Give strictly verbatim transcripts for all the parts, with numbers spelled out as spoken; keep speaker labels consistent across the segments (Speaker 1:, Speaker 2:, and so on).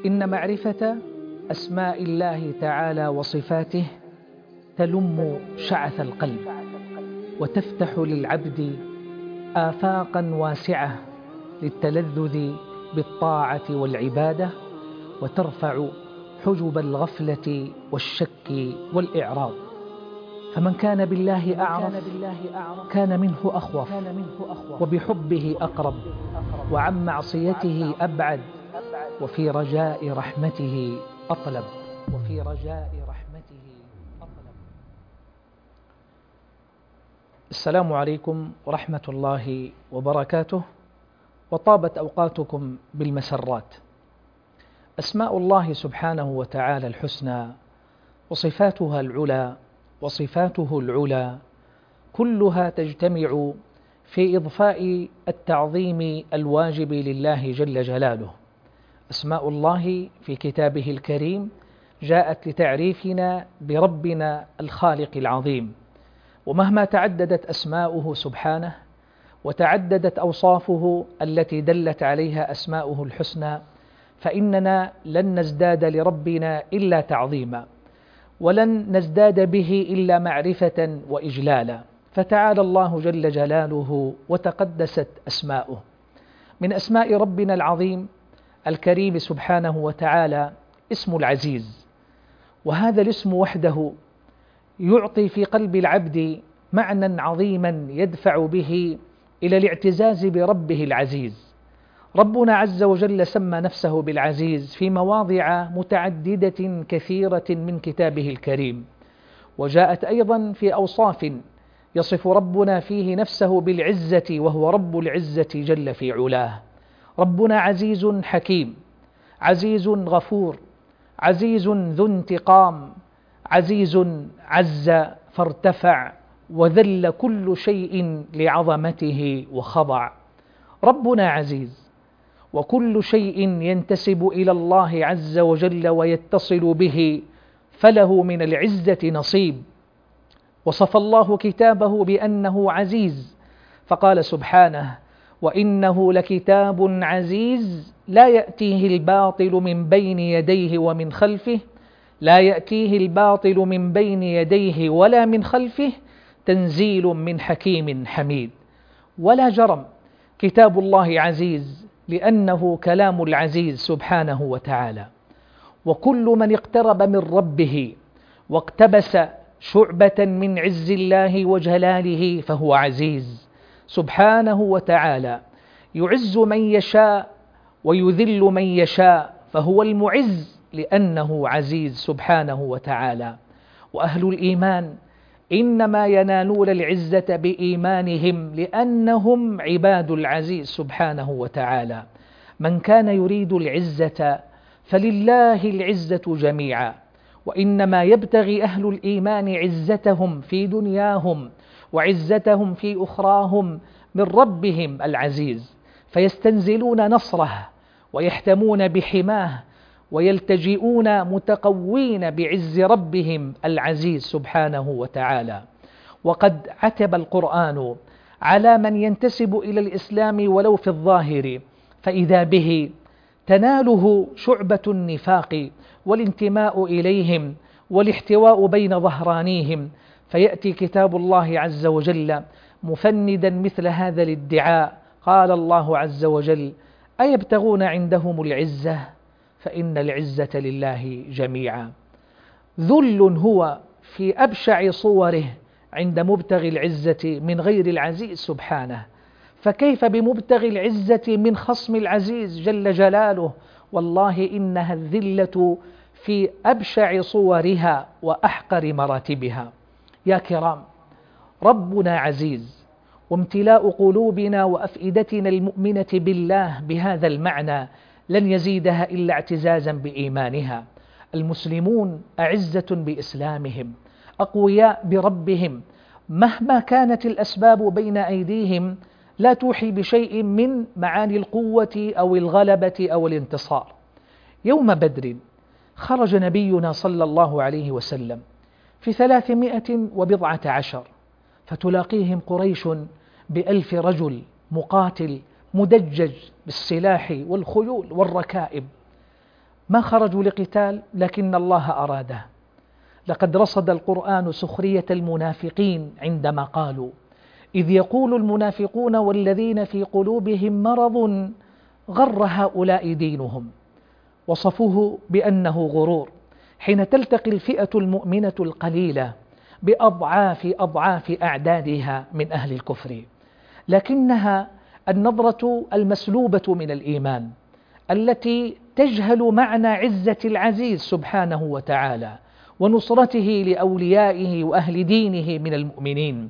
Speaker 1: إن معرفة أسماء الله تعالى وصفاته تلم شعث القلب وتفتح للعبد آفاقا واسعة للتلذذ بالطاعة والعبادة، وترفع حجب الغفلة والشك والإعراض. فمن كان بالله أعرف كان منه أخوف، وبحبه أقرب، وعن معصيته أبعد، وفي رجاء رحمته أطلب وفي رجاء رحمته أطلب. السلام عليكم ورحمة الله وبركاته، وطابت أوقاتكم بالمسرات. أسماء الله سبحانه وتعالى الحسنى وصفاتها العلى وصفاته العلى كلها تجتمع في إضفاء التعظيم الواجب لله جل جلاله. أسماء الله في كتابه الكريم جاءت لتعريفنا بربنا الخالق العظيم، ومهما تعددت أسماؤه سبحانه وتعددت أوصافه التي دلت عليها أسماؤه الحسنى، فإننا لن نزداد لربنا إلا تعظيما، ولن نزداد به إلا معرفة وإجلالا، فتعالى الله جل جلاله وتقدست أسماؤه. من أسماء ربنا العظيم الكريم سبحانه وتعالى اسم العزيز، وهذا الاسم وحده يعطي في قلب العبد معنى عظيما يدفع به إلى الاعتزاز بربه العزيز. ربنا عز وجل سمى نفسه بالعزيز في مواضع متعددة كثيرة من كتابه الكريم، وجاءت أيضا في أوصاف يصف ربنا فيه نفسه بالعزة، وهو رب العزة جل في علاه. ربنا عزيز حكيم، عزيز غفور، عزيز ذو انتقام، عزيز عز فارتفع وذل كل شيء لعظمته وخضع. ربنا عزيز، وكل شيء ينتسب إلى الله عز وجل ويتصل به فله من العزة نصيب. وصف الله كتابه بأنه عزيز فقال سبحانه: وإنه لكتاب عزيز لا يأتيه الباطل من بين يديه ومن خلفه لا يأتيه الباطل من بين يديه ولا من خلفه تنزيل من حكيم حميد. ولا جرم كتاب الله عزيز، لأنه كلام العزيز سبحانه وتعالى. وكل من اقترب من ربه واقتبس شعبة من عز الله وجلاله فهو عزيز سبحانه وتعالى، يعز من يشاء ويذل من يشاء، فهو المعز لأنه عزيز سبحانه وتعالى. وأهل الإيمان إنما ينالون العزة بإيمانهم، لأنهم عباد العزيز سبحانه وتعالى. من كان يريد العزة فلله العزة جميعا، وإنما يبتغي أهل الإيمان عزتهم في دنياهم وعزتهم في أخراهم من ربهم العزيز، فيستنزلون نصره ويحتمون بحماه ويلتجئون متقوين بعز ربهم العزيز سبحانه وتعالى. وقد عتب القرآن على من ينتسب إلى الإسلام ولو في الظاهر، فإذا به تناله شعبة النفاق والانتماء إليهم والاحتواء بين ظهرانيهم، فيأتي كتاب الله عز وجل مفندا مثل هذا الادعاء. قال الله عز وجل: أيبتغون عندهم العزة فإن العزة لله جميعا. ذل هو في أبشع صوره عند مبتغي العزة من غير العزيز سبحانه، فكيف بمبتغي العزة من خصم العزيز جل جلاله؟ والله إنها الذلة في أبشع صورها وأحقر مراتبها. يا كرام، ربنا عزيز، وامتلاء قلوبنا وأفئدتنا المؤمنة بالله بهذا المعنى لن يزيدها إلا اعتزازا بإيمانها. المسلمون أعزة بإسلامهم، أقوياء بربهم، مهما كانت الأسباب بين أيديهم لا توحي بشيء من معاني القوة أو الغلبة أو الانتصار. يوم بدر خرج نبينا صلى الله عليه وسلم في ثلاثمائة وبضعة عشر، فتلاقيهم قريش بألف رجل مقاتل مدجج بالسلاح والخيول والركائب. ما خرجوا لقتال لكن الله أراده. لقد رصد القرآن سخرية المنافقين عندما قالوا: إذ يقول المنافقون والذين في قلوبهم مرض غر هؤلاء دينهم، وصفوه بأنه غرور، حين تلتقي الفئة المؤمنة القليلة بأضعاف أضعاف أعدادها من أهل الكفر، لكنها النظرة المسلوبة من الإيمان التي تجهل معنى عزة العزيز سبحانه وتعالى ونصرته لأوليائه وأهل دينه من المؤمنين.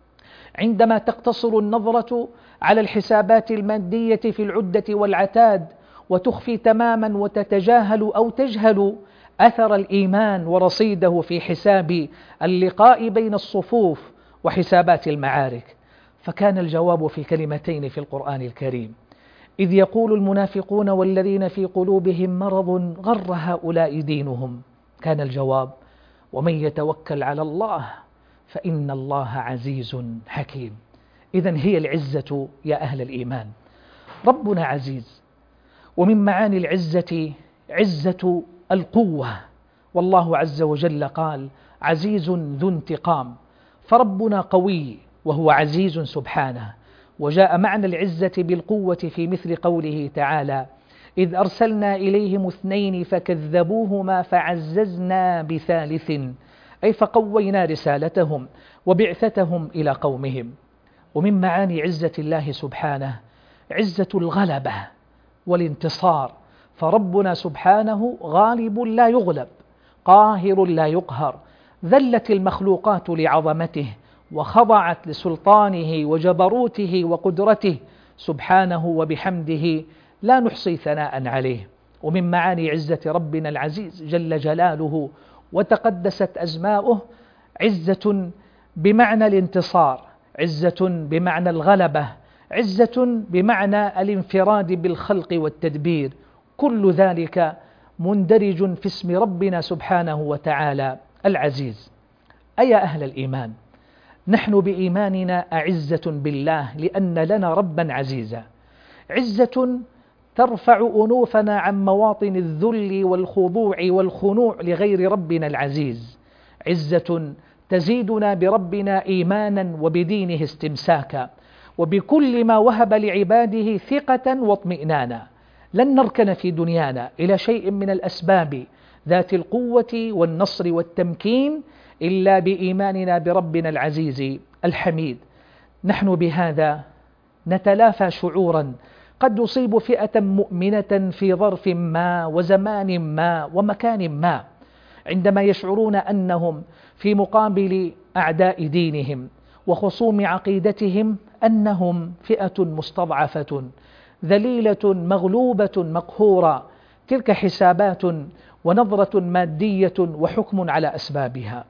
Speaker 1: عندما تقتصر النظرة على الحسابات المادية في العدة والعتاد وتخفي تماما وتتجاهل أو تجهل أثر الإيمان ورصيده في حساب اللقاء بين الصفوف وحسابات المعارك، فكان الجواب في كلمتين في القرآن الكريم: إذ يقول المنافقون والذين في قلوبهم مرض غر هؤلاء دينهم. كان الجواب: ومن يتوكل على الله فإن الله عزيز حكيم. إذن هي العزة يا أهل الإيمان، ربنا عزيز، ومن معاني العزة عزة القوة، والله عز وجل قال: عزيز ذو انتقام، فربنا قوي وهو عزيز سبحانه. وجاء معنى العزة بالقوة في مثل قوله تعالى: إذ أرسلنا إليهم اثنين فكذبوهما فعززنا بثالث، أي فقوينا رسالتهم وبعثتهم إلى قومهم. ومن معاني عزة الله سبحانه عزة الغلبة والانتصار، فربنا سبحانه غالب لا يغلب، قاهر لا يقهر، ذلت المخلوقات لعظمته وخضعت لسلطانه وجبروته وقدرته سبحانه وبحمده، لا نحصي ثناء عليه. ومن معاني عزة ربنا العزيز جل جلاله وتقدست أسماؤه عزة بمعنى الانتصار، عزة بمعنى الغلبة، عزة بمعنى الانفراد بالخلق والتدبير، كل ذلك مندرج في اسم ربنا سبحانه وتعالى العزيز. أيا أهل الإيمان، نحن بإيماننا أعزة بالله لأن لنا ربا عزيزا، عزة ترفع أنوفنا عن مواطن الذل والخضوع والخنوع لغير ربنا العزيز، عزة تزيدنا بربنا إيمانا وبدينه استمساكا، وبكل ما وهب لعباده ثقة واطمئنانا. لن نركن في دنيانا إلى شيء من الأسباب ذات القوة والنصر والتمكين إلا بإيماننا بربنا العزيز الحميد. نحن بهذا نتلافى شعورا قد يصيب فئة مؤمنة في ظرف ما وزمان ما ومكان ما، عندما يشعرون أنهم في مقابل أعداء دينهم وخصوم عقيدتهم أنهم فئة مستضعفة ذليلة مغلوبة مقهورة. تلك حسابات ونظرة مادية وحكم على أسبابها،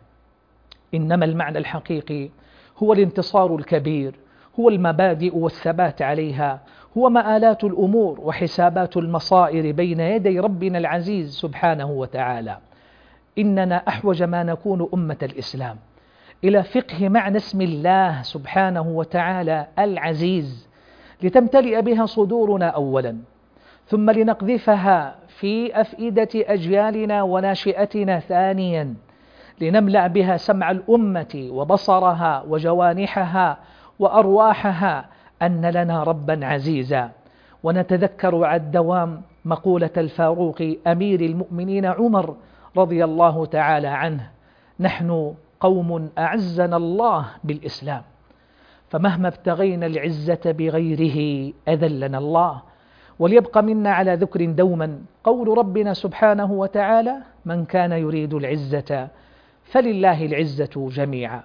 Speaker 1: إنما المعنى الحقيقي هو الانتصار الكبير، هو المبادئ والثبات عليها، هو مآلات الأمور وحسابات المصائر بين يدي ربنا العزيز سبحانه وتعالى. إننا أحوج ما نكون أمة الإسلام إلى فقه معنى اسم الله سبحانه وتعالى العزيز، لتمتلئ بها صدورنا أولا، ثم لنقذفها في أفئدة أجيالنا وناشئتنا ثانيا، لنملأ بها سمع الأمة وبصرها وجوانحها وأرواحها أن لنا ربا عزيزا. ونتذكر على الدوام مقولة الفاروق أمير المؤمنين عمر رضي الله تعالى عنه: نحن قوم أعزنا الله بالإسلام، فمهما ابتغينا العزة بغيره أذلنا الله. وليبقى منا على ذكر دوما قول ربنا سبحانه وتعالى: من كان يريد العزة فلله العزة جميعا،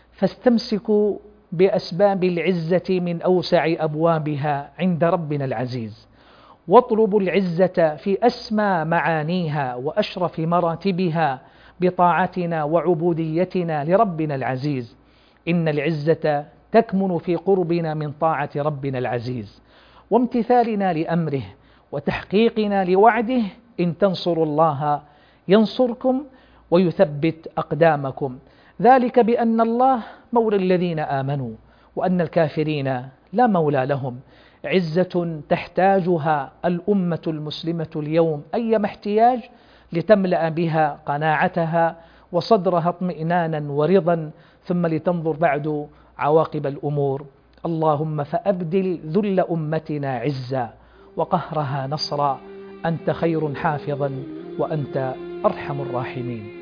Speaker 1: فاستمسكوا بأسباب العزة من أوسع أبوابها عند ربنا العزيز، واطلبوا العزة في أسمى معانيها وأشرف مراتبها بطاعتنا وعبوديتنا لربنا العزيز. إن العزة تكمن في قربنا من طاعة ربنا العزيز وامتثالنا لأمره وتحقيقنا لوعده: إن تنصروا الله ينصركم ويثبت أقدامكم، ذلك بأن الله مولى الذين آمنوا وأن الكافرين لا مولى لهم. عزة تحتاجها الأمة المسلمة اليوم أيما احتياج لتملأ بها قناعتها وصدرها اطمئنانا ورضا، ثم لتنظر بعد عواقب الأمور. اللهم فأبدل ذل أمتنا عزا وقهرها نصرا، أنت خير حافظا وأنت أرحم الراحمين.